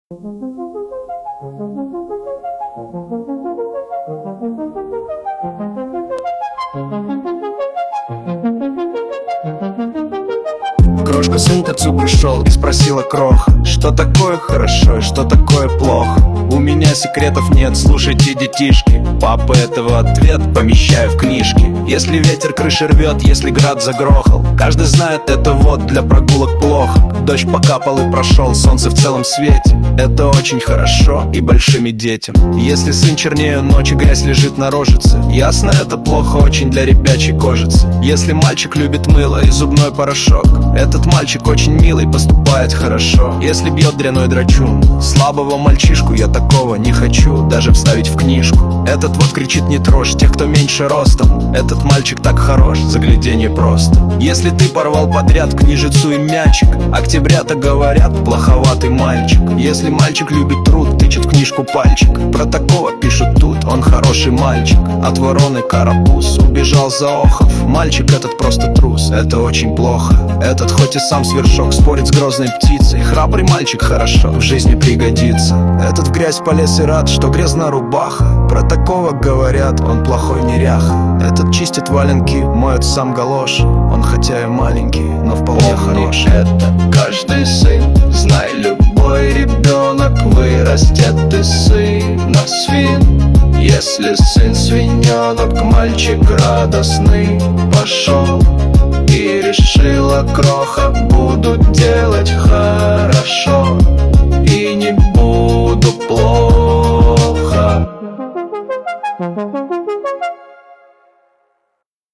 Крошка, сын к отцу пришел и спросила кроха: что такое хорошо и что такое плохо? У меня секретов нет, слушайте, детишки. Папа этого ответ помещаю в книжки. Если ветер крыши рвет, если град загрохал, каждый знает, это вот для прогулок плохо. Дождь покапал и прошел, солнце в целом свете. Это очень хорошо и большими детям. Если сын чернее ночи, грязь лежит на рожице, ясно, это плохо очень для ребячей кожицы. Если мальчик любит мыло и зубной порошок, этот мальчик очень милый, поступает хорошо. Если бьет дряной драчун, слабого мальчишку я такого не хочу даже вставить в книжку. Этот вот кричит: не трожь тех, кто меньше ростом. Этот мальчик так хорош, загляденье просто. Если ты порвал подряд книжицу и мячик, октябрята говорят: плоховатый мальчик. Если мальчик любит труд, тычет в книжку пальчик, про такого пишут тут: он хороший мальчик. От вороны карапуз убежал за охов, мальчик этот просто трус, это очень плохо. Этот хоть и сам свершок, спорит с грозной птицей. Храбрый мальчик хорошо, в жизни пригодится. Этот в грязь полез и рад, что грязна рубаха, про такого говорят: он плохой неряха. Этот чистит валенки, моет сам галош, он хотя и маленький, но вполне хорош. Это каждый сын, знай, любой ребенок вырастет из сына свин. Если сын свиненок, мальчик радостный пошел и решила кроха: буду делать хорошо.